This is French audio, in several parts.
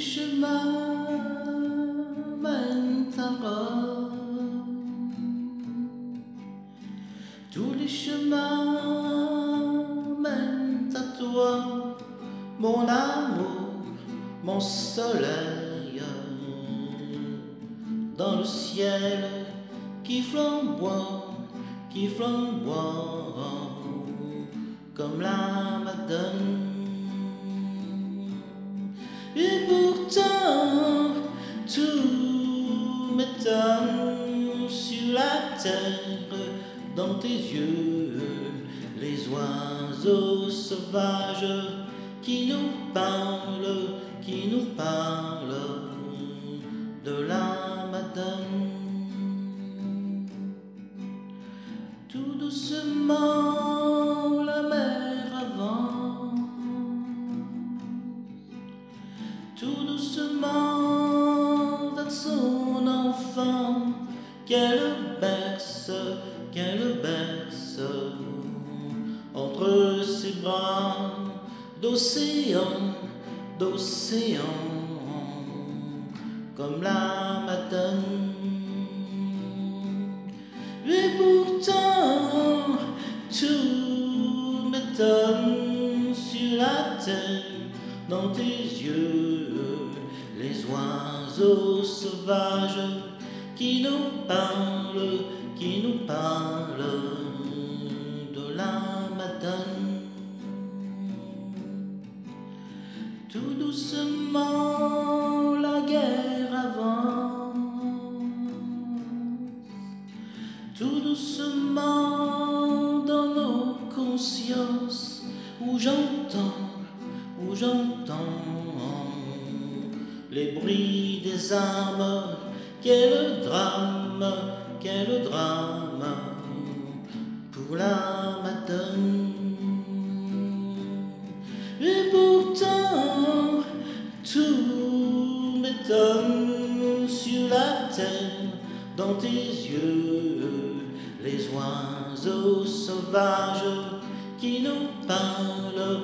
chemins mènent à Rome. Tous les chemins mènent à toi, mon amour, mon soleil. Dans le ciel qui flamboie, comme la Madone. Et pourtant, tout m'étonne sur la terre, dans tes yeux, les oiseaux sauvages qui nous parlent de la Madone. Tout doucement, la mer avance. Tout doucement vers son enfant qu'elle berce entre ses bras d'océan, comme la Madone. Et pourtant, tout m'étonne sur la terre, dans tes yeux, les oiseaux sauvages qui nous parlent de la Madone. Tout doucement, la guerre avance. Tout doucement dans nos consciences, où j'entends les bruits des armes. Quel drame pour la Madone. Et pourtant, tout m'étonne sur la terre, dans tes yeux, les oiseaux sauvages qui nous parlent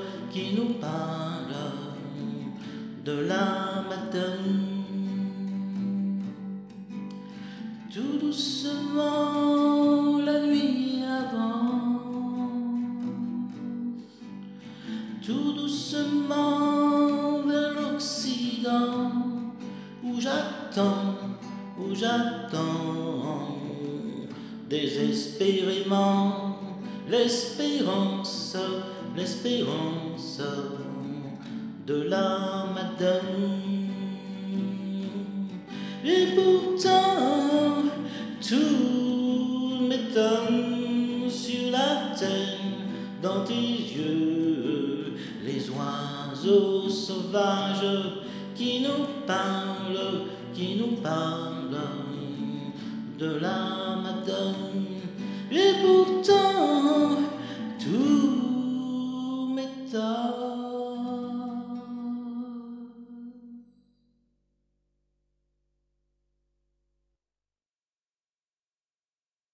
de la Madone. Tout doucement, la nuit avance. Tout doucement vers l'Occident, où j'attends désespérément l'espérance de la Madone. Et pourtant, tout m'étonne sur la terre, dans tes yeux, les oiseaux sauvages qui nous parlent de la Madone.